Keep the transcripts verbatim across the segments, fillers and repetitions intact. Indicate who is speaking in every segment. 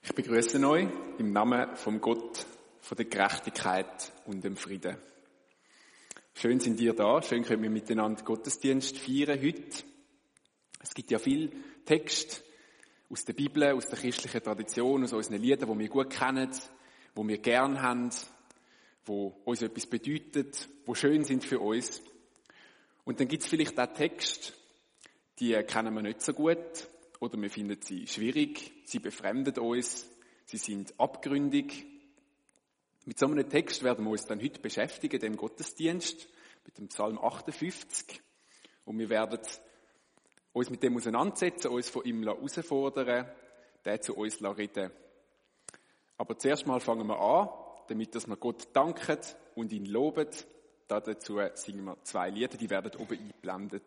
Speaker 1: Ich begrüße euch im Namen vom Gott, von der Gerechtigkeit und dem Frieden. Schön sind ihr da, schön können wir miteinander Gottesdienst feiern heute. Es gibt ja viel Text aus der Bibel, aus der christlichen Tradition, aus unseren Liedern, die wir gut kennen, die wir gern haben, die uns etwas bedeuten, die schön sind für uns. Und dann gibt es vielleicht auch Texte, die kennen wir nicht so gut oder wir finden sie schwierig, sie befremden uns, sie sind abgründig. Mit so einem Text werden wir uns dann heute beschäftigen, dem Gottesdienst, mit dem Psalm achtundfünfzig. Und wir werden uns mit dem auseinandersetzen, uns von ihm herausfordern, der zu uns reden. Aber zuerst mal fangen wir an, damit dass wir Gott danken und ihn loben. Dazu singen wir zwei Lieder, die werden oben eingeblendet.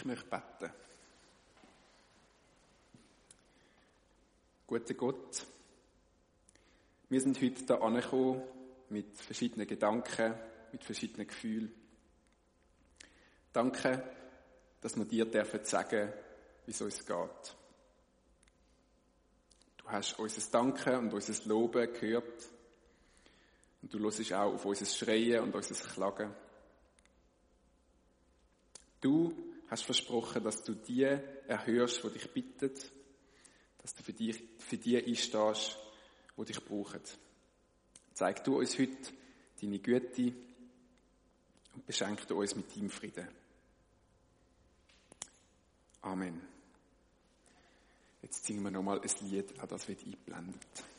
Speaker 1: Ich möchte beten. Guter Gott, wir sind heute hier angekommen mit verschiedenen Gedanken, mit verschiedenen Gefühlen. Danke, dass wir dir dürfen sagen, wie es uns geht. Du hast unser Danken und unser Loben gehört und du hörst auch auf unser Schreien und unser Klagen. Du hast versprochen, dass du die erhörst, die dich bitten, dass du für die, für die einstehst, die dich brauchen. Zeig du uns heute deine Güte und beschenk du uns mit deinem Frieden. Amen. Jetzt singen wir nochmal ein Lied, an das wird eingeblendet.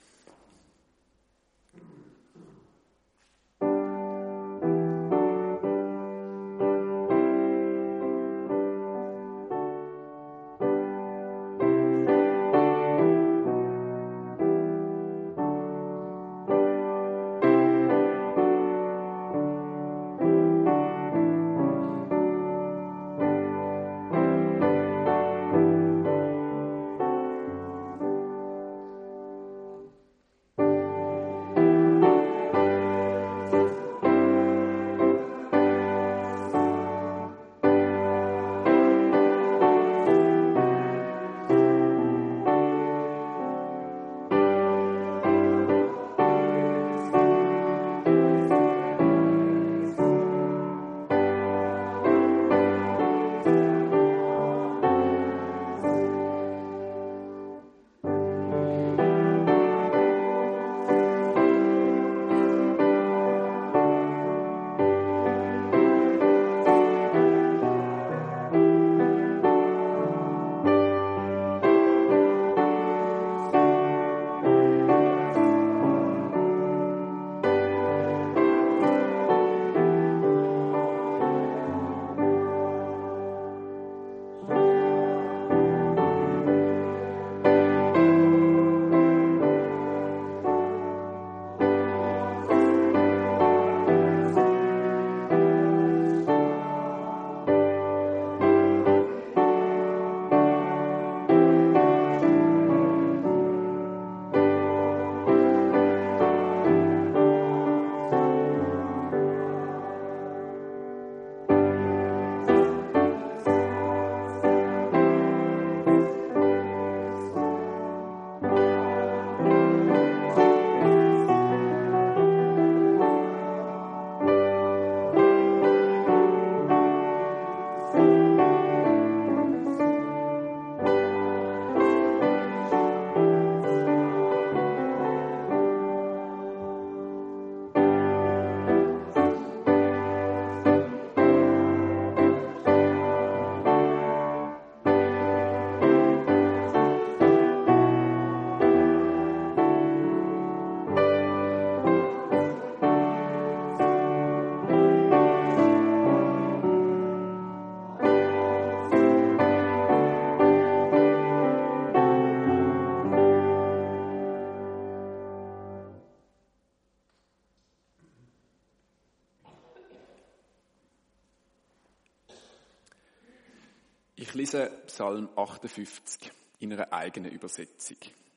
Speaker 1: Ich lese Psalm achtundfünfzig in einer eigenen Übersetzung.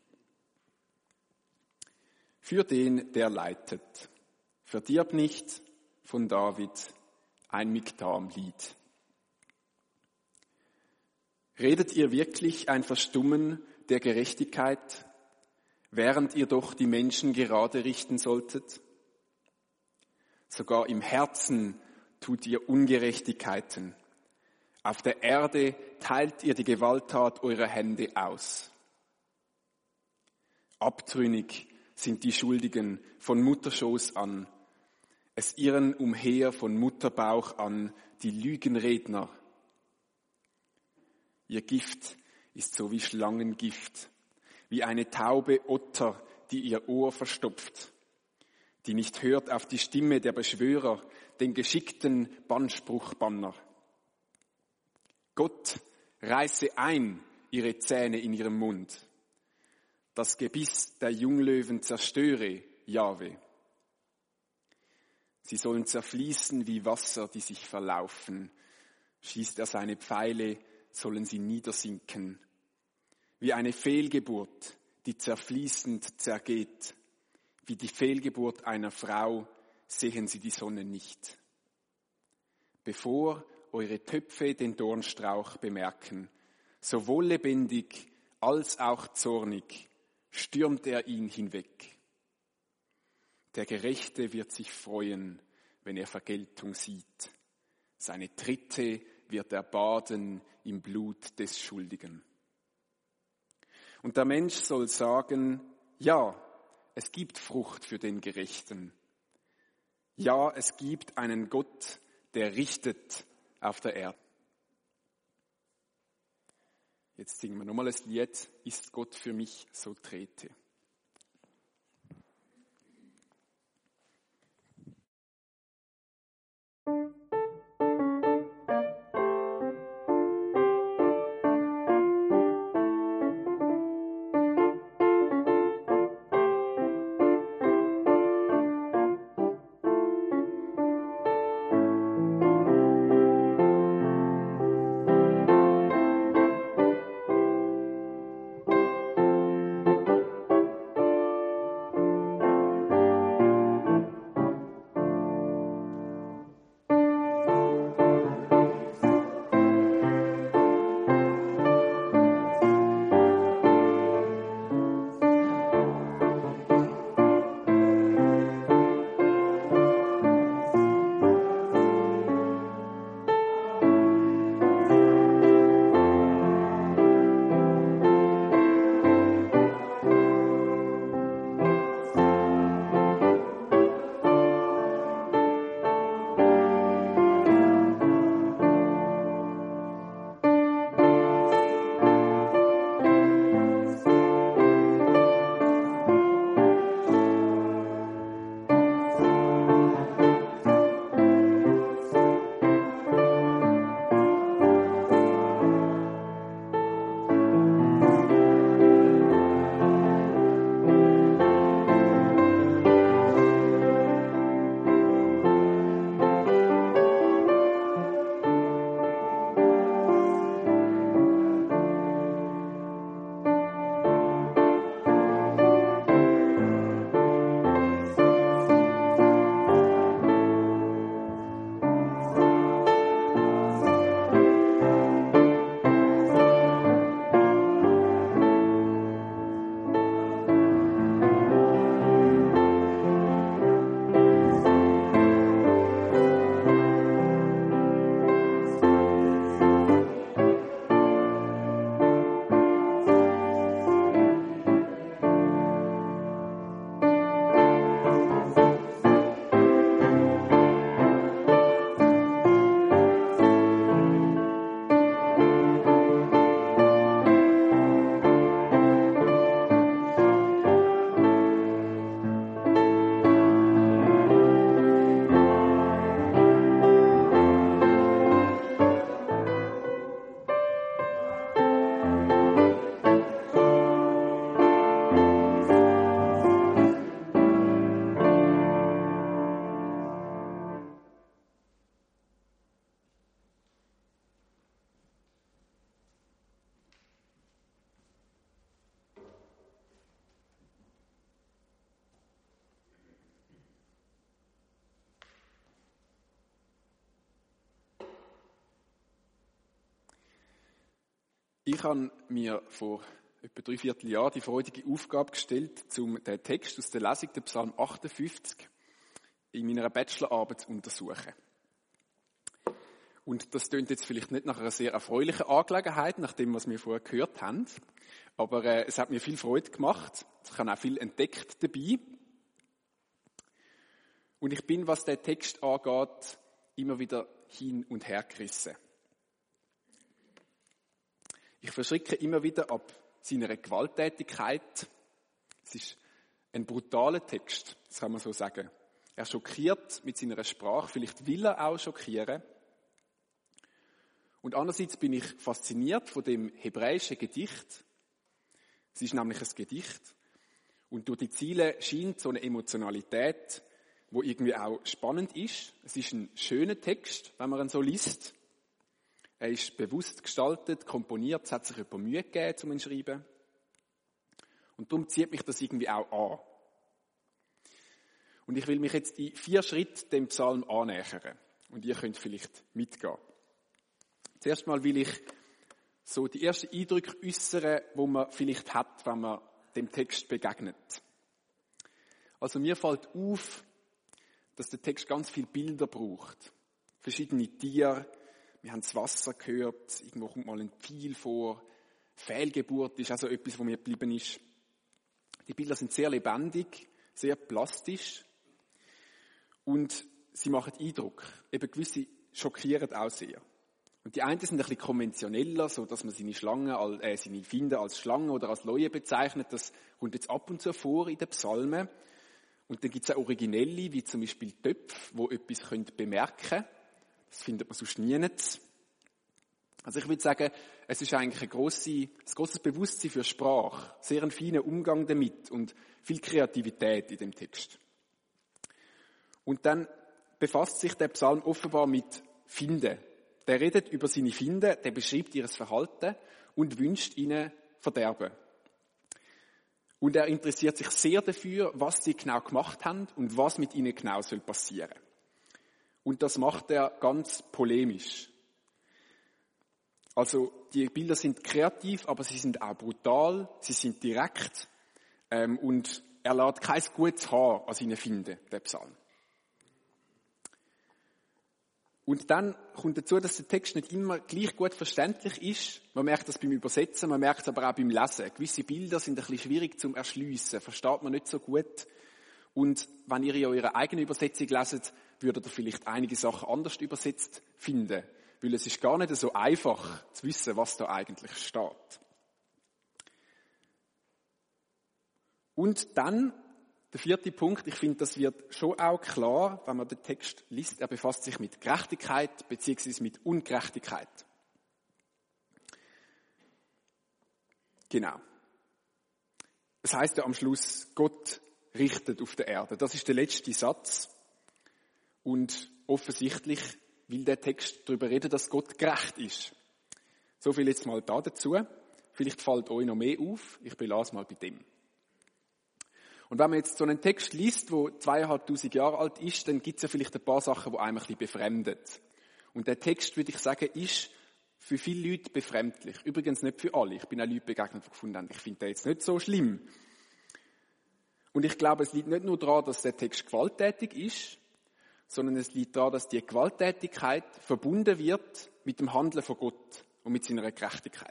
Speaker 1: Für den, der leitet, verdirb nicht, von David, ein Miktam-Lied. Redet ihr wirklich ein Verstummen der Gerechtigkeit, während ihr doch die Menschen gerade richten solltet? Sogar im Herzen tut ihr Ungerechtigkeiten. Auf der Erde teilt ihr die Gewalttat eurer Hände aus. Abtrünnig sind die Schuldigen von Mutterschoß an. Es irren umher von Mutterbauch an die Lügenredner. Ihr Gift ist so wie Schlangengift, wie eine taube Otter, die ihr Ohr verstopft, die nicht hört auf die Stimme der Beschwörer, den geschickten Bannspruchbanner. Gott reiße ein ihre Zähne in ihrem Mund. Das Gebiss der Junglöwen zerstöre, Jahwe. Sie sollen zerfließen wie Wasser, die sich verlaufen, Schießt er seine Pfeile, sollen sie niedersinken. Wie eine Fehlgeburt, die zerfließend zergeht. Wie die Fehlgeburt einer Frau sehen sie die Sonne nicht. Bevor eure Töpfe den Dornstrauch bemerken, sowohl lebendig als auch zornig, stürmt er ihn hinweg. Der Gerechte wird sich freuen, wenn er Vergeltung sieht. Seine Tritte wird er baden im Blut des Schuldigen. Und der Mensch soll sagen, ja, es gibt Frucht für den Gerechten. Ja, es gibt einen Gott, der richtet auf der Erde. Jetzt singen wir nochmal das Lied, ist Gott für mich, so trete. Ich habe mir vor etwa drei Vierteljahren die freudige Aufgabe gestellt, um den Text aus der Lesung, den Psalm achtundfünfzig, in meiner Bachelorarbeit zu untersuchen. Und das klingt jetzt vielleicht nicht nach einer sehr erfreulichen Angelegenheit, nach dem, was wir vorher gehört haben. Aber äh, es hat mir viel Freude gemacht. Ich habe auch viel entdeckt dabei. Und ich bin, was den Text angeht, immer wieder hin und her gerissen. Ich verschrecke immer wieder ab seiner Gewalttätigkeit. Es ist ein brutaler Text, das kann man so sagen. Er schockiert mit seiner Sprache, vielleicht will er auch schockieren. Und andererseits bin ich fasziniert von dem hebräischen Gedicht. Es ist nämlich ein Gedicht. Und durch die Ziele scheint so eine Emotionalität, wo irgendwie auch spannend ist. Es ist ein schöner Text, wenn man ihn so liest. Er ist bewusst gestaltet, komponiert, es hat sich jemand Mühe gegeben, um ihn zu schreiben. Und darum zieht mich das irgendwie auch an. Und ich will mich jetzt in vier Schritten dem Psalm annähern. Und ihr könnt vielleicht mitgehen. Zuerst mal will ich so die ersten Eindrücke äußern, die man vielleicht hat, wenn man dem Text begegnet. Also mir fällt auf, dass der Text ganz viele Bilder braucht. Verschiedene Tiere, wir haben das Wasser gehört, irgendwo kommt mal ein Pfeil vor. Fehlgeburt ist also etwas, was mir geblieben ist. Die Bilder sind sehr lebendig, sehr plastisch und sie machen Eindruck. Eben gewisse schockieren auch sehr. Und die einen sind ein bisschen konventioneller, so dass man seine Schlangen, äh, seine Finde als Schlange oder als Leue bezeichnet. Das kommt jetzt ab und zu vor in den Psalmen. Und dann gibt es auch originelle, wie zum Beispiel Töpfe, die etwas bemerken können. Das findet man sonst nirgends. Also ich würde sagen, es ist eigentlich ein grosses, ein grosses Bewusstsein für Sprache, sehr ein feiner Umgang damit und viel Kreativität in dem Text. Und dann befasst sich der Psalm offenbar mit Finden. Der redet über seine Finden, der beschreibt ihr Verhalten und wünscht ihnen Verderben. Und er interessiert sich sehr dafür, was sie genau gemacht haben und was mit ihnen genau soll passieren. Und das macht er ganz polemisch. Also die Bilder sind kreativ, aber sie sind auch brutal, sie sind direkt ähm, und er lässt kein gutes Haar an seinen Finden, der Psalm. Und dann kommt dazu, dass der Text nicht immer gleich gut verständlich ist. Man merkt das beim Übersetzen, man merkt es aber auch beim Lesen. Gewisse Bilder sind ein bisschen schwierig zum Erschliessen, versteht man nicht so gut. Und wenn ihr ja eure eigene Übersetzung leset, würdet ihr vielleicht einige Sachen anders übersetzt finden. Weil es ist gar nicht so einfach zu wissen, was da eigentlich steht. Und dann, der vierte Punkt, ich finde, das wird schon auch klar, wenn man den Text liest, er befasst sich mit Gerechtigkeit bzw. mit Ungerechtigkeit. Genau. Es heisst ja am Schluss, Gott richtet auf der Erde. Das ist der letzte Satz. Und offensichtlich will der Text darüber reden, dass Gott gerecht ist. So viel jetzt mal da dazu. Vielleicht fällt euch noch mehr auf. Ich belasse mal bei dem. Und wenn man jetzt so einen Text liest, der zweieinhalbtausend Jahre alt ist, dann gibt es ja vielleicht ein paar Sachen, die einem ein bisschen befremdet. Und der Text, würde ich sagen, ist für viele Leute befremdlich. Übrigens nicht für alle. Ich bin auch Leute begegnet, die gefunden haben, ich finde den jetzt nicht so schlimm. Und ich glaube, es liegt nicht nur daran, dass der Text gewalttätig ist, sondern es liegt daran, dass die Gewalttätigkeit verbunden wird mit dem Handeln von Gott und mit seiner Gerechtigkeit.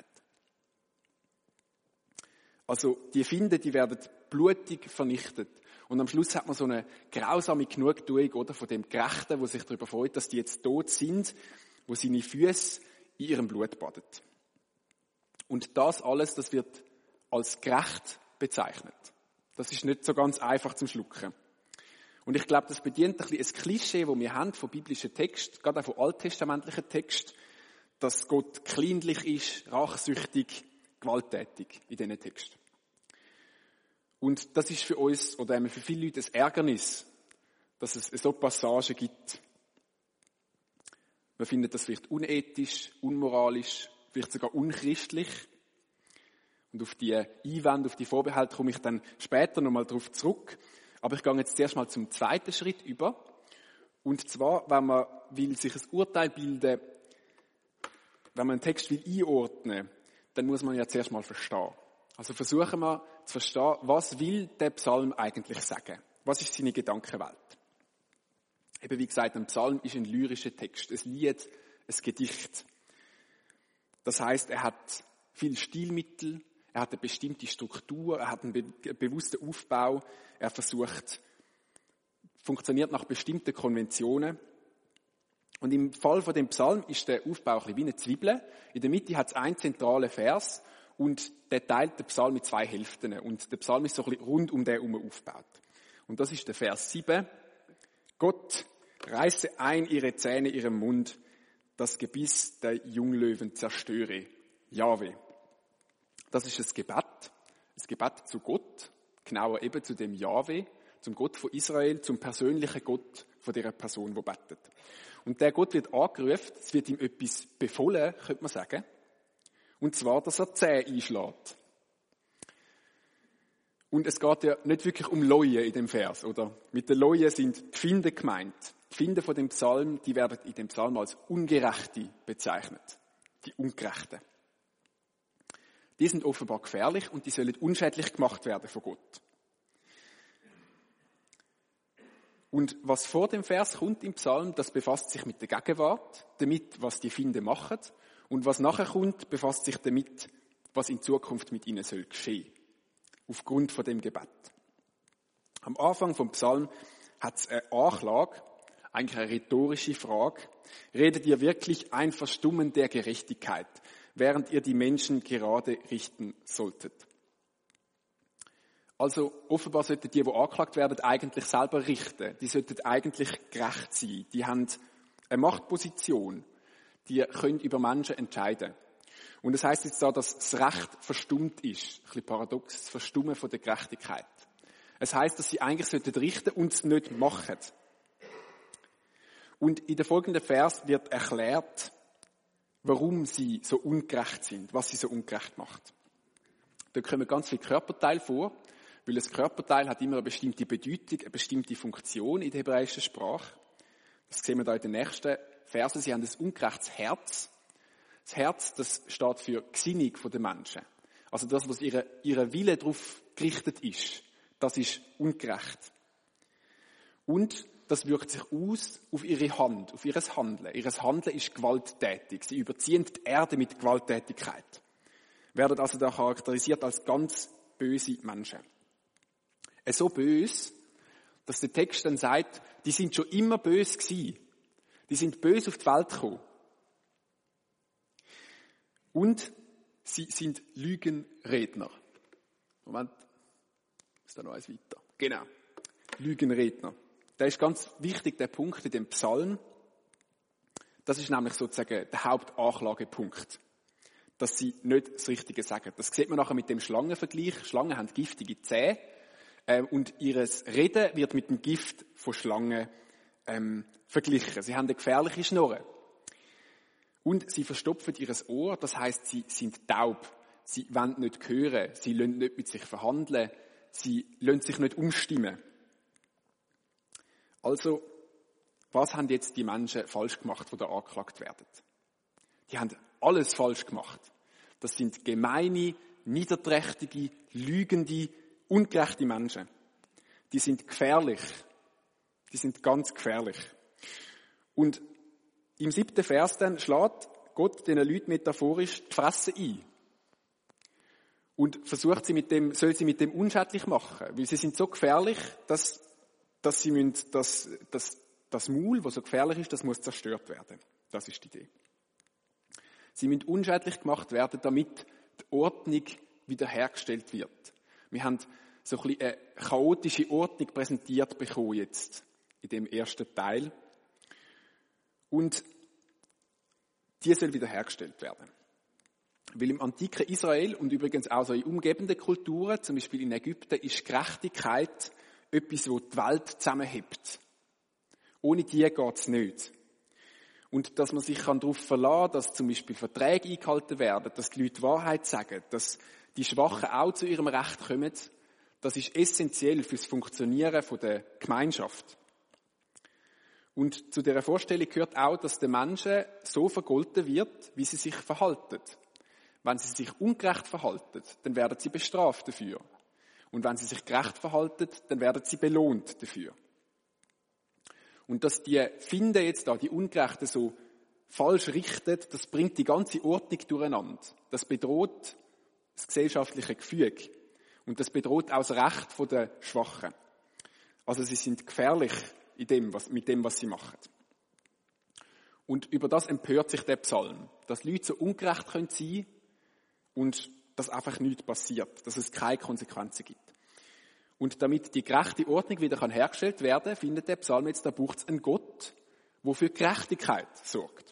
Speaker 1: Also die Finden, die werden blutig vernichtet. Und am Schluss hat man so eine grausame Genugtuung, oder, von dem Gerechten, der sich darüber freut, dass die jetzt tot sind, wo seine Füße in ihrem Blut badet. Und das alles, das wird als gerecht bezeichnet. Das ist nicht so ganz einfach zum Schlucken. Und ich glaube, das bedient ein bisschen ein Klischee, das wir haben von biblischen Texten, gerade auch von alttestamentlichen Texten, dass Gott kleinlich ist, rachsüchtig, gewalttätig in diesen Texten. Und das ist für uns, oder für viele Leute, ein Ärgernis, dass es so Passagen gibt. Man findet das vielleicht unethisch, unmoralisch, vielleicht sogar unchristlich. Und auf die Einwände, auf die Vorbehalte komme ich dann später nochmal drauf zurück. Aber ich gehe jetzt zuerst mal zum zweiten Schritt über. Und zwar, wenn man will sich ein Urteil bilden, wenn man einen Text will einordnen, dann muss man ja zuerst mal verstehen. Also versuchen wir zu verstehen, was will der Psalm eigentlich sagen? Was ist seine Gedankenwelt? Eben wie gesagt, ein Psalm ist ein lyrischer Text, ein Lied, ein Gedicht. Das heißt, er hat viel Stilmittel, er hat eine bestimmte Struktur, er hat einen be- bewussten Aufbau, er versucht, funktioniert nach bestimmten Konventionen. Und im Fall von dem Psalm ist der Aufbau ein bisschen wie eine Zwiebel. In der Mitte hat es einen zentralen Vers und der teilt den Psalm mit zwei Hälften. Und der Psalm ist so ein bisschen rund um den herum aufgebaut. Und das ist der Vers sieben. Gott, reiße ein ihre Zähne ihrem Mund, das Gebiss der Junglöwen zerstöre. Jahwe. Das ist ein Gebet, ein Gebet zu Gott, genauer eben zu dem Jahwe, zum Gott von Israel, zum persönlichen Gott von dieser Person, die betet. Und der Gott wird angerufen, es wird ihm etwas befohlen, könnte man sagen. Und zwar, dass er Zähne einschlägt. Und es geht ja nicht wirklich um Leuen in dem Vers, oder? Mit den Leuen sind die Finde gemeint. Die Finde von dem Psalm, die werden in dem Psalm als Ungerechte bezeichnet. Die Ungerechten. Die sind offenbar gefährlich und die sollen unschädlich gemacht werden von Gott. Und was vor dem Vers kommt im Psalm, das befasst sich mit der Gegenwart, damit, was die Finde machen. Und was nachher kommt, befasst sich damit, was in Zukunft mit ihnen soll geschehen. Aufgrund von dem Gebet. Am Anfang vom Psalm hat es eine Anklage, eigentlich eine rhetorische Frage. Redet ihr wirklich ein Verstummen der Gerechtigkeit, während ihr die Menschen gerade richten solltet? Also offenbar sollten die, die angeklagt werden, eigentlich selber richten. Die sollten eigentlich gerecht sein. Die haben eine Machtposition. Die können über Menschen entscheiden. Und das heisst jetzt da, dass das Recht verstummt ist. Ein bisschen paradox, das Verstummen von der Gerechtigkeit. Es heisst, dass sie eigentlich sollten richten und es nicht machen. Und in der folgenden Vers wird erklärt, warum sie so ungerecht sind, was sie so ungerecht macht. Da kommen ganz viele Körperteile vor, weil ein Körperteil hat immer eine bestimmte Bedeutung, eine bestimmte Funktion in der hebräischen Sprache. Das sehen wir da in den nächsten Versen. Sie haben ein ungerechtes Herz. Das Herz, das steht für Gesinnung der Menschen. Also das, was ihre, ihre Wille darauf gerichtet ist, das ist ungerecht. Und das wirkt sich aus auf ihre Hand, auf ihr Handeln. Ihr Handeln ist gewalttätig. Sie überziehen die Erde mit Gewalttätigkeit. Werden also da charakterisiert als ganz böse Menschen. So böse, dass der Text dann sagt, die sind schon immer böse gewesen. Die sind böse auf die Welt gekommen. Und sie sind Lügenredner. Moment, ist da noch eins weiter. Genau, Lügenredner. Der ist ganz wichtig, der Punkt in dem Psalm. Das ist nämlich sozusagen der Hauptanklagepunkt. Dass sie nicht das Richtige sagen. Das sieht man nachher mit dem Schlangenvergleich. Schlangen haben giftige Zähne. Ähm, und ihr Reden wird mit dem Gift von Schlangen ähm, verglichen. Sie haben eine gefährliche Schnurre. Und sie verstopfen ihr Ohr, das heisst, sie sind taub. Sie wollen nicht hören, sie lassen nicht mit sich verhandeln, sie lassen sich nicht umstimmen. Also, was haben jetzt die Menschen falsch gemacht, die da angeklagt werden? Die haben alles falsch gemacht. Das sind gemeine, niederträchtige, lügende, ungerechte Menschen. Die sind gefährlich. Die sind ganz gefährlich. Und im siebten Vers dann schlägt Gott diesen Leuten metaphorisch die Fresse ein. Und versucht sie mit dem, soll sie mit dem unschädlich machen. Weil sie sind so gefährlich, dass, dass sie müssen, dass, dass das Maul, das so gefährlich ist, das muss zerstört werden. Das ist die Idee. Sie müssen unschädlich gemacht werden, damit die Ordnung wiederhergestellt wird. Wir haben so ein bisschen eine chaotische Ordnung präsentiert bekommen jetzt, in dem ersten Teil. Und die soll wiederhergestellt werden. Weil im antiken Israel und übrigens auch so in umgebenden Kulturen, zum Beispiel in Ägypten, ist Gerechtigkeit etwas, das die Welt zusammenhält. Ohne die geht es nicht. Und dass man sich darauf verlassen kann, dass zum Beispiel Verträge eingehalten werden, dass die Leute Wahrheit sagen, dass die Schwachen auch zu ihrem Recht kommen, das ist essentiell für das Funktionieren der Gemeinschaft. Und zu dieser Vorstellung gehört auch, dass der Menschen so vergolten wird, wie sie sich verhalten. Wenn sie sich ungerecht verhalten, dann werden sie bestraft dafür. Und wenn sie sich gerecht verhalten, dann werden sie belohnt dafür. Und dass die Finde jetzt da, die Ungerechten so falsch richtet, das bringt die ganze Ordnung durcheinander. Das bedroht das gesellschaftliche Gefüge. Und das bedroht auch das Recht der Schwachen. Also sie sind gefährlich in dem, was, mit dem, was sie machen. Und über das empört sich der Psalm, dass Leute so ungerecht sein können und dass einfach nichts passiert, dass es keine Konsequenzen gibt. Und damit die gerechte Ordnung wieder hergestellt werden kann, findet der Psalm jetzt, da braucht es einen Gott, der für Gerechtigkeit sorgt.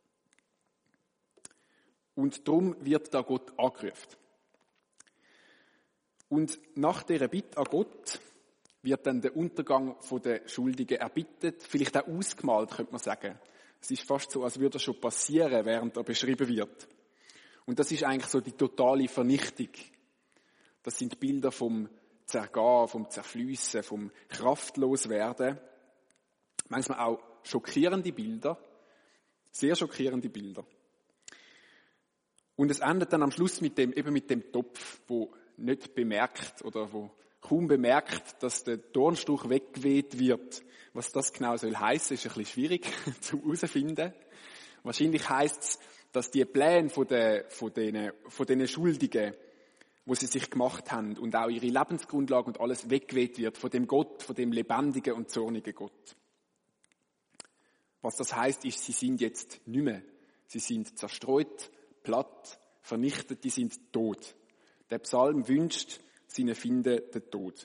Speaker 1: Und darum wird da Gott angerufen. Und nach dieser Bitte an Gott wird dann der Untergang der Schuldigen erbittet, vielleicht auch ausgemalt, könnte man sagen. Es ist fast so, als würde er schon passieren, während er beschrieben wird. Und das ist eigentlich so die totale Vernichtung. Das sind Bilder vom Zergehen, vom Zerfliessen, vom Kraftloswerden. Manchmal auch schockierende Bilder, sehr schockierende Bilder. Und es endet dann am Schluss mit dem, eben mit dem Topf, wo nicht bemerkt oder wo kaum bemerkt, dass der Dornstrauch weggeweht wird. Was das genau soll heissen, ist ein bisschen schwierig zu herausfinden. Wahrscheinlich heisst es, dass die Pläne von den, von den, von den Schuldigen, wo sie sich gemacht haben und auch ihre Lebensgrundlage und alles weggeweht wird von dem Gott, von dem lebendigen und zornigen Gott. Was das heisst, ist, sie sind jetzt nicht mehr. Sie sind zerstreut, platt, vernichtet, die sind tot. Der Psalm wünscht seinen Finden den Tod.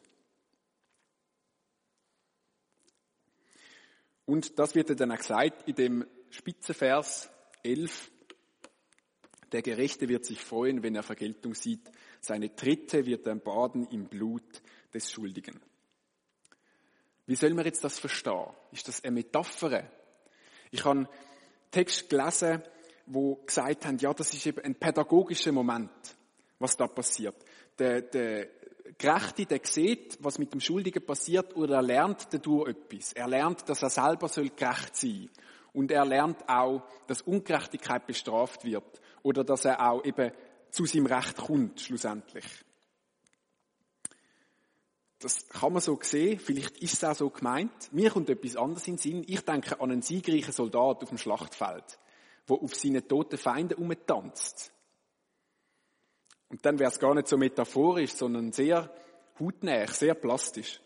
Speaker 1: Und das wird dann auch gesagt in dem Spitzenvers elf. Der Gerechte wird sich freuen, wenn er Vergeltung sieht. Seine Tritte wird er baden im Blut des Schuldigen. Wie soll man jetzt das verstehen? Ist das eine Metapher? Ich habe einen Text gelesen, wo gesagt haben, ja, das ist eben ein pädagogischer Moment, was da passiert. Der, der Gerechte, der sieht, was mit dem Schuldigen passiert, oder er lernt dadurch etwas. Er lernt, dass er selber soll gerecht sein. Und er lernt auch, dass Ungerechtigkeit bestraft wird. Oder dass er auch eben zu seinem Recht kommt, schlussendlich. Das kann man so sehen, vielleicht ist es auch so gemeint. Mir kommt etwas anderes in den Sinn. Ich denke an einen siegreichen Soldat auf dem Schlachtfeld, der auf seine toten Feinde umtanzt. Und dann wäre es gar nicht so metaphorisch, sondern sehr hautnah, sehr plastisch.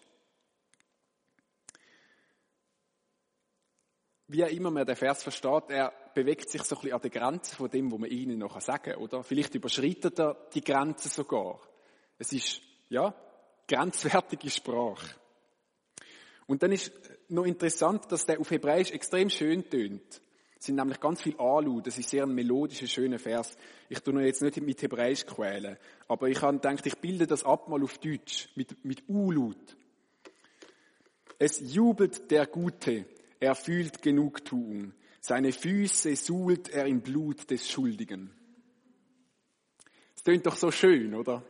Speaker 1: Wie auch immer man den Vers versteht, er bewegt sich so ein bisschen an der Grenze von dem, was man ihnen noch sagen kann, oder? Vielleicht überschreitet er die Grenze sogar. Es ist, ja, grenzwertige Sprache. Und dann ist noch interessant, dass der auf Hebräisch extrem schön tönt. Es sind nämlich ganz viele Anlaut. Das ist sehr ein melodischer, schöner Vers. Ich tue ihn jetzt nicht mit Hebräisch quälen. Aber ich habe gedacht, ich bilde das ab mal auf Deutsch. Mit, mit U-Laut. Es jubelt der Gute. Er fühlt Genugtuung. Seine Füße suhlt er im Blut des Schuldigen. Es tönt doch so schön, oder?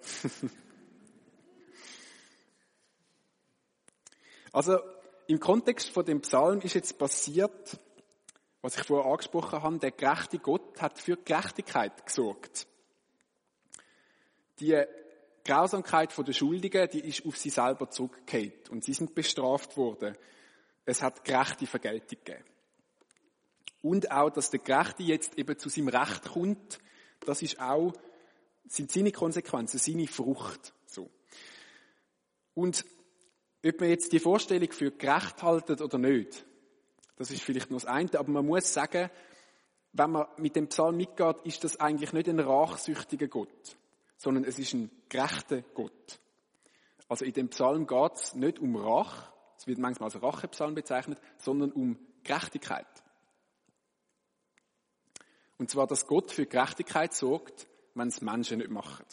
Speaker 1: Also, im Kontext von dem Psalm ist jetzt passiert, was ich vorher angesprochen habe, der gerechte Gott hat für Gerechtigkeit gesorgt. Die Grausamkeit der Schuldigen, die ist auf sie selber zurückgefallen und sie sind bestraft worden. Es hat gerechte Vergeltung gegeben. Und auch, dass der Gerechte jetzt eben zu seinem Recht kommt, das ist auch, sind seine Konsequenzen, seine Frucht. So. Und ob man jetzt die Vorstellung für gerecht halten oder nicht, das ist vielleicht nur das eine, aber man muss sagen, wenn man mit dem Psalm mitgeht, ist das eigentlich nicht ein rachsüchtiger Gott, sondern es ist ein gerechter Gott. Also in dem Psalm geht es nicht um Rach, es wird manchmal als Rachepsalm bezeichnet, sondern um Gerechtigkeit. Und zwar, dass Gott für Gerechtigkeit sorgt, wenn es Menschen nicht machen.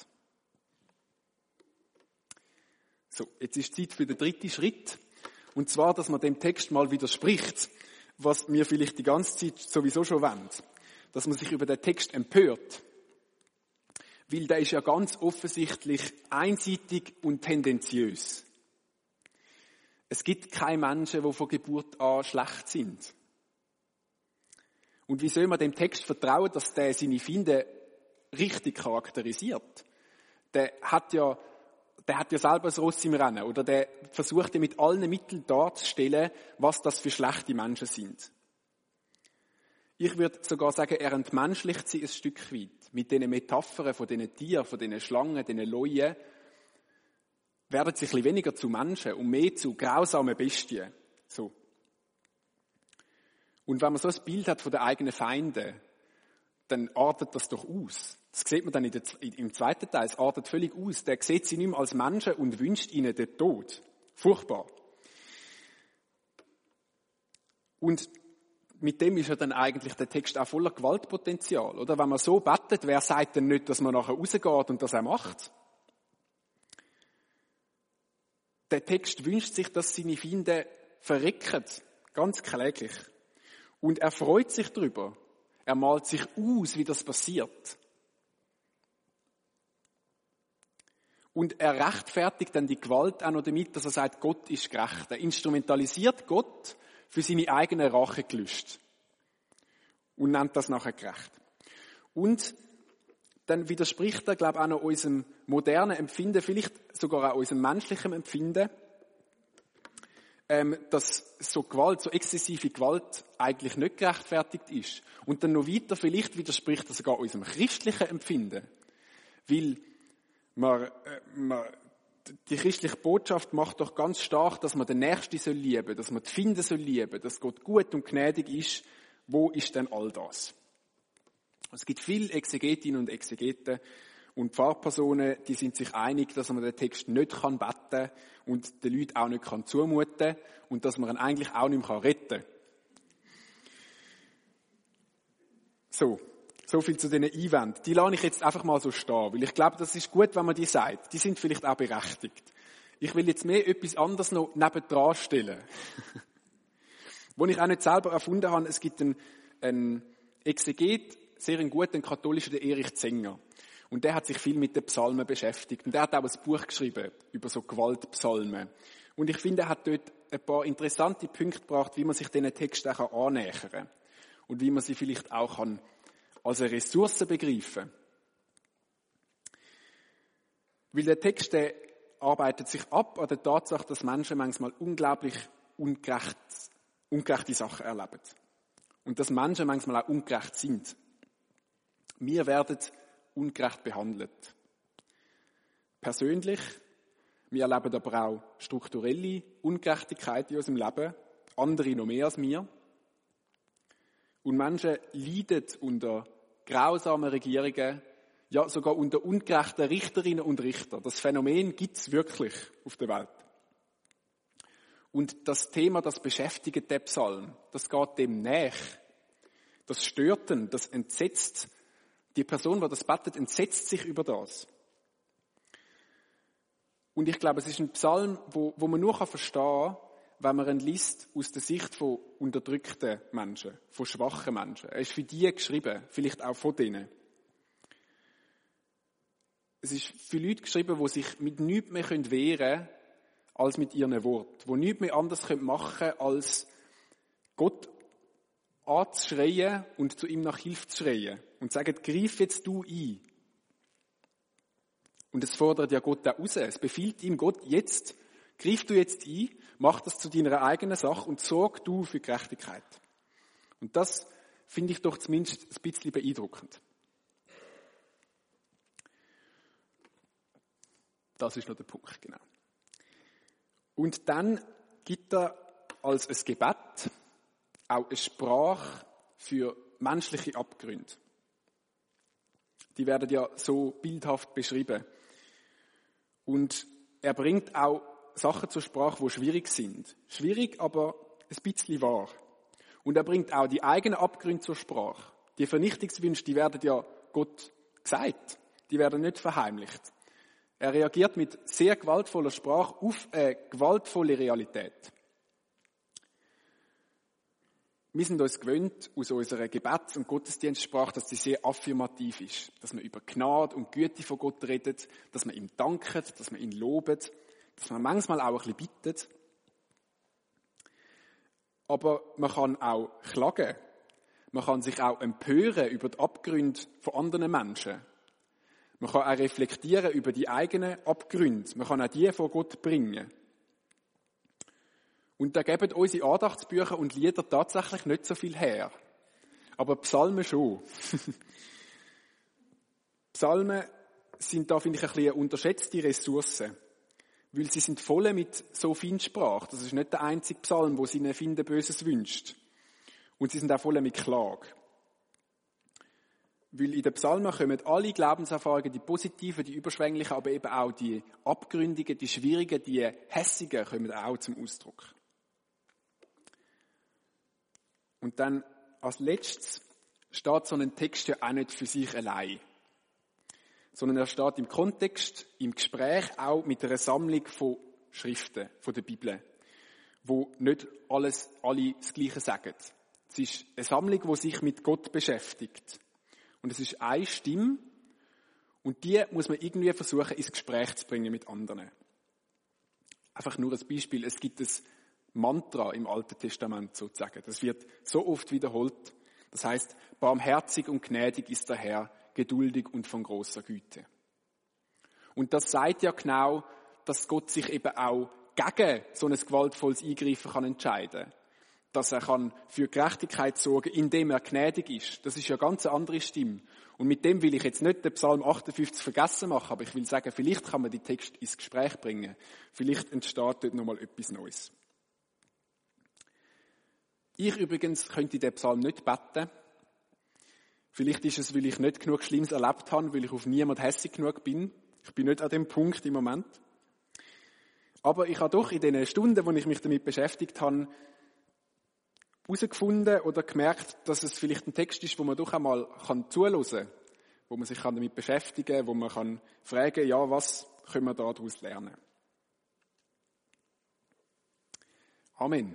Speaker 1: So, jetzt ist Zeit für den dritten Schritt. Und zwar, dass man dem Text mal widerspricht, was wir vielleicht die ganze Zeit sowieso schon wollen. Dass man sich über den Text empört. Weil der ist ja ganz offensichtlich einseitig und tendenziös. Es gibt keine Menschen, die von Geburt an schlecht sind. Und wie soll man dem Text vertrauen, dass der seine Finde richtig charakterisiert? Der hat ja, der hat ja selber ein Ross im Rennen, oder der versucht ja mit allen Mitteln darzustellen, was das für schlechte Menschen sind. Ich würde sogar sagen, er entmenschlicht sie ein Stück weit. Mit diesen Metaphern von diesen Tieren, von diesen Schlangen, diesen Leuen, werden sie ein bisschen weniger zu Menschen und mehr zu grausamen Bestien. So. Und wenn man so ein Bild hat von den eigenen Feinden, dann artet das doch aus. Das sieht man dann in der, im zweiten Teil. Es artet völlig aus. Der sieht sie nicht mehr als Menschen und wünscht ihnen den Tod. Furchtbar. Und mit dem ist ja dann eigentlich der Text auch voller Gewaltpotenzial. Oder wenn man so betet, wer sagt denn nicht, dass man nachher rausgeht und das er macht? Der Text wünscht sich, dass seine Feinde verrecken, ganz kläglich. Und er freut sich darüber. Er malt sich aus, wie das passiert. Und er rechtfertigt dann die Gewalt auch noch damit, dass er sagt, Gott ist gerecht. Er instrumentalisiert Gott für seine eigenen Rachegelüste. Und nennt das nachher gerecht. Und dann widerspricht er, glaube ich, auch noch unserem modernen Empfinden, vielleicht sogar auch unserem menschlichen Empfinden, ähm, dass so Gewalt, so exzessive Gewalt eigentlich nicht gerechtfertigt ist. Und dann noch weiter, vielleicht widerspricht er sogar unserem christlichen Empfinden. Weil man, äh, man, die christliche Botschaft macht doch ganz stark, dass man den Nächsten soll lieben, dass man die Feinde soll lieben, dass Gott gut und gnädig ist. Wo ist denn all das? Es gibt viele Exegetinnen und Exegeten und Pfarrpersonen, die sind sich einig, dass man den Text nicht beten kann und den Leuten auch nicht zumuten kann und dass man ihn eigentlich auch nicht mehr retten kann. So, so viel zu diesen Einwänden. Die lasse ich jetzt einfach mal so stehen, weil ich glaube, das ist gut, wenn man die sagt. Die sind vielleicht auch berechtigt. Ich will jetzt mehr etwas anderes noch nebendran stellen. Wo ich auch nicht selber erfunden habe, es gibt einen, einen Exeget, sehr einen guten katholischen, der Erich Zenger. Und der hat sich viel mit den Psalmen beschäftigt. Und der hat auch ein Buch geschrieben über so Gewaltpsalmen. Und ich finde, er hat dort ein paar interessante Punkte gebracht, wie man sich diesen Texten auch annähern kann. Und wie man sie vielleicht auch kann als eine Ressource begreifen kann. Weil der Text der arbeitet sich ab an der Tatsache, dass Menschen manchmal unglaublich ungerecht, ungerechte Sachen erleben. Und dass Menschen manchmal auch ungerecht sind. Wir werden ungerecht behandelt. Persönlich, wir erleben aber auch strukturelle Ungerechtigkeit in unserem Leben, andere noch mehr als wir. Und Menschen leiden unter grausamen Regierungen, ja sogar unter ungerechten Richterinnen und Richtern. Das Phänomen gibt es wirklich auf der Welt. Und das Thema, das beschäftigt den Psalm, das geht dem nach. Das stört ihn, das entsetzt. Die Person, die das betet, entsetzt sich über das. Und ich glaube, es ist ein Psalm, wo, wo man nur verstehen kann, wenn man ihn liest aus der Sicht von unterdrückten Menschen, von schwachen Menschen. Er ist für die geschrieben, vielleicht auch von denen. Es ist für Leute geschrieben, die sich mit nichts mehr wehren können, als mit ihren Worten. Die nichts mehr anders machen können, als Gott anzuschreien und zu ihm nach Hilfe zu schreien. Und sagen, greif jetzt du ein. Und es fordert ja Gott auch raus. Es befiehlt ihm Gott, jetzt, greif du jetzt ein, mach das zu deiner eigenen Sache und sorg du für Gerechtigkeit. Und das finde ich doch zumindest ein bisschen beeindruckend. Das ist noch der Punkt, genau. Und dann gibt er als ein Gebet auch eine Sprache für menschliche Abgründe. Die werden ja so bildhaft beschrieben. Und er bringt auch Sachen zur Sprache, die schwierig sind. Schwierig, aber ein bisschen wahr. Und er bringt auch die eigenen Abgründe zur Sprache. Die Vernichtungswünsche, die werden ja Gott gesagt. Die werden nicht verheimlicht. Er reagiert mit sehr gewaltvoller Sprache auf eine gewaltvolle Realität. Wir sind uns gewöhnt aus unserer Gebets- und Gottesdienstsprache, dass sie sehr affirmativ ist. Dass man über Gnade und Güte von Gott redet, dass man ihm dankt, dass man ihn lobt, dass man manchmal auch ein bisschen bittet. Aber man kann auch klagen. Man kann sich auch empören über die Abgründe von anderen Menschen. Man kann auch reflektieren über die eigenen Abgründe. Man kann auch die vor Gott bringen. Und da geben unsere Andachtsbücher und Lieder tatsächlich nicht so viel her. Aber Psalmen schon. Psalmen sind da, finde ich, ein bisschen eine unterschätzte Ressource. Weil sie sind voll mit so Feinsprache. Das ist nicht der einzige Psalm, wo sie ihnen Finden Böses wünscht. Und sie sind auch voll mit Klage. Weil in den Psalmen kommen alle Glaubenserfahrungen, die positiven, die überschwänglichen, aber eben auch die abgründigen, die schwierigen, die hässigen, kommen auch zum Ausdruck. Und dann als letztes steht so ein Text ja auch nicht für sich allein, sondern er steht im Kontext, im Gespräch auch mit einer Sammlung von Schriften, von der Bibel, wo nicht alles, alle das Gleiche sagen. Es ist eine Sammlung, die sich mit Gott beschäftigt. Und es ist eine Stimme, und die muss man irgendwie versuchen, ins Gespräch zu bringen mit anderen. Einfach nur ein Beispiel. Es gibt ein Mantra im Alten Testament sozusagen. Das wird so oft wiederholt. Das heißt, barmherzig und gnädig ist der Herr, geduldig und von großer Güte. Und das sagt ja genau, dass Gott sich eben auch gegen so ein gewaltvolles Eingreifen kann entscheiden. Dass er kann für Gerechtigkeit sorgen, indem er gnädig ist. Das ist ja ganz eine andere Stimme. Und mit dem will ich jetzt nicht den Psalm achtundfünfzig vergessen machen, aber ich will sagen, vielleicht kann man die Text ins Gespräch bringen. Vielleicht entsteht dort nochmal etwas Neues. Ich übrigens könnte den Psalm nicht beten. Vielleicht ist es, weil ich nicht genug Schlimmes erlebt habe, weil ich auf niemand hässig genug bin. Ich bin nicht an dem Punkt im Moment. Aber ich habe doch in den Stunden, wo ich mich damit beschäftigt habe, herausgefunden oder gemerkt, dass es vielleicht ein Text ist, wo man doch einmal zuhören kann, wo man sich damit beschäftigen kann, wo man kann fragen, ja, was können wir daraus lernen? Amen.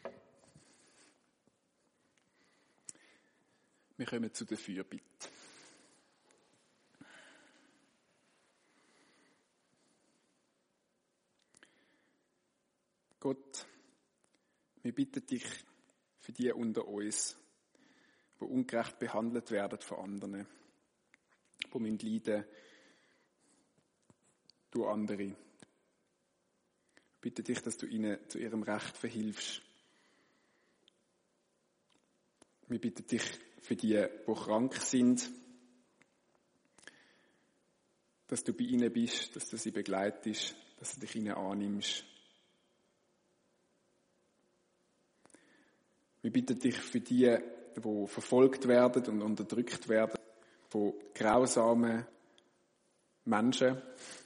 Speaker 1: Wir kommen zu der Fürbitte. Gott, wir bitten dich für die unter uns, die ungerecht behandelt werden von anderen, die müssen leiden durch andere. Ich bitte dich, dass du ihnen zu ihrem Recht verhilfst. Wir bitten dich für die, die krank sind, dass du bei ihnen bist, dass du sie begleitest, dass du dich ihnen annimmst. Wir bitten dich für die, die verfolgt werden und unterdrückt werden von grausamen Menschen.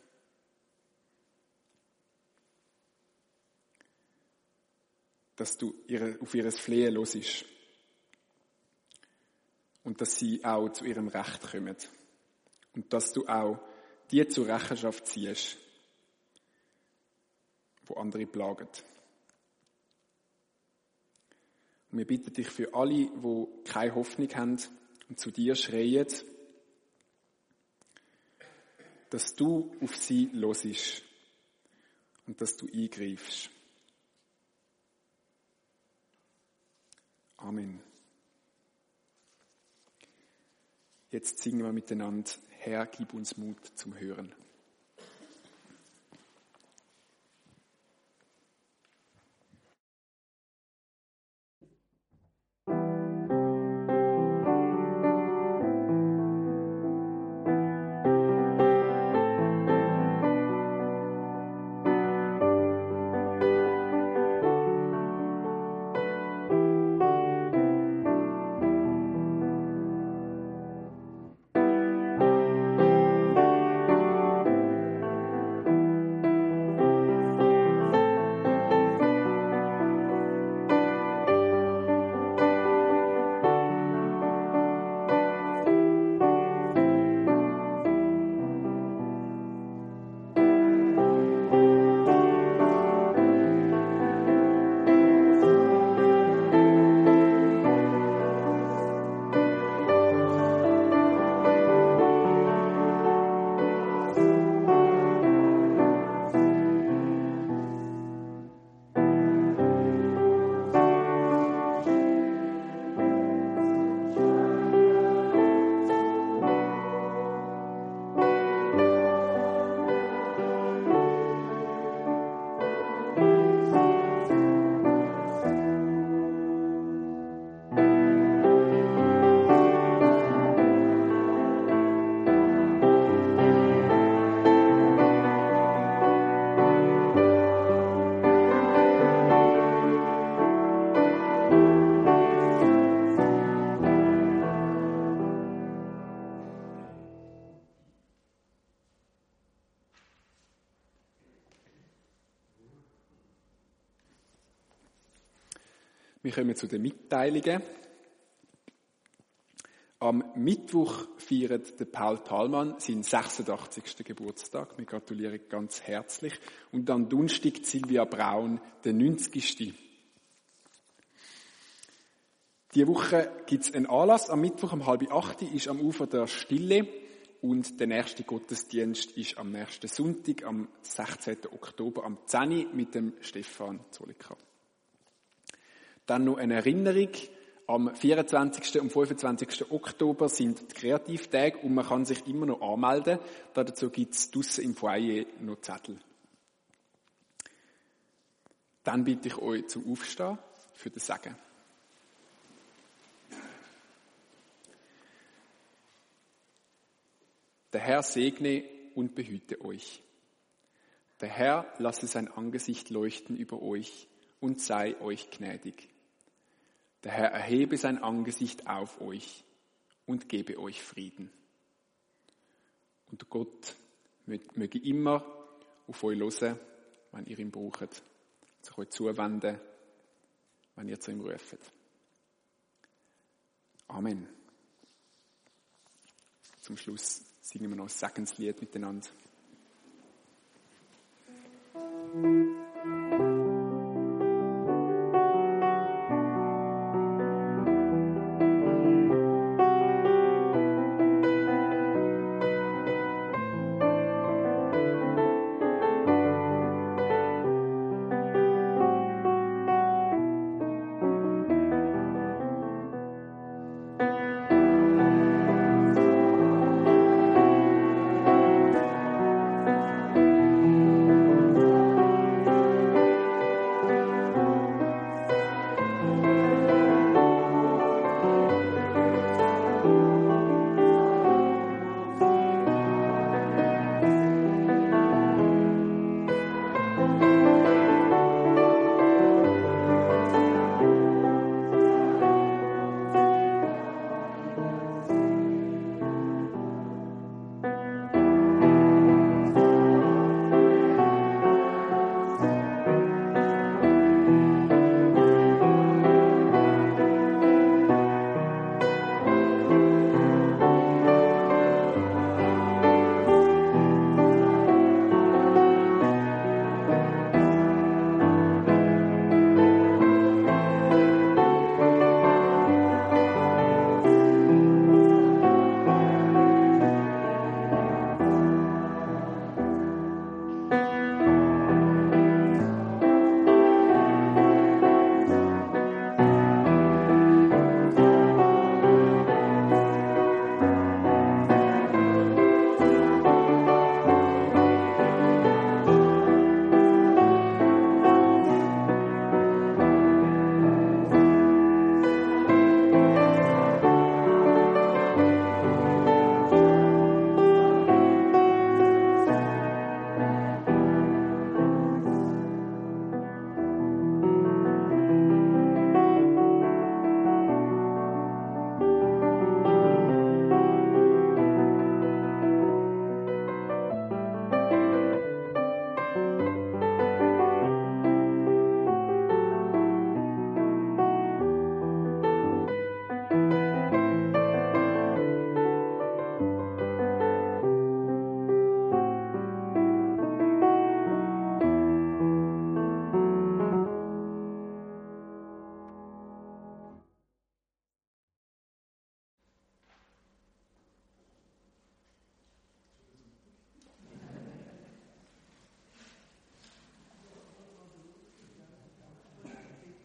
Speaker 1: Dass du ihre, auf ihr Flehen hörst. Und dass sie auch zu ihrem Recht kommen. Und dass du auch die zur Rechenschaft ziehst, die andere plagen. Und wir bitten dich für alle, die keine Hoffnung haben und zu dir schreien, dass du auf sie hörst und dass du eingreifst. Amen. Jetzt singen wir miteinander, Herr, gib uns Mut zum Hören. Wir kommen zu den Mitteilungen. Am Mittwoch feiert der Paul Thalmann seinen sechsundachtzigsten Geburtstag. Wir gratulieren ganz herzlich. Und am Donnerstag Silvia Braun, den neunzigsten Diese Woche gibt es einen Anlass. Am Mittwoch um halb acht ist am Ufer der Stille. Und der nächste Gottesdienst ist am nächsten Sonntag, am sechzehnten Oktober, am zehn Uhr mit dem Stefan Zolika. Dann noch eine Erinnerung. Am vierundzwanzigsten und fünfundzwanzigsten Oktober sind die Kreativtage und man kann sich immer noch anmelden. Dazu gibt es draussen im Foyer noch Zettel. Dann bitte ich euch zum Aufstehen für den Segen. Der Herr segne und behüte euch. Der Herr lasse sein Angesicht leuchten über euch und sei euch gnädig. Der Herr erhebe sein Angesicht auf euch und gebe euch Frieden. Und Gott möge immer auf euch hören, wenn ihr ihn braucht, sich euch zuwenden, wenn ihr zu ihm ruft. Amen. Zum Schluss singen wir noch ein Segenslied miteinander.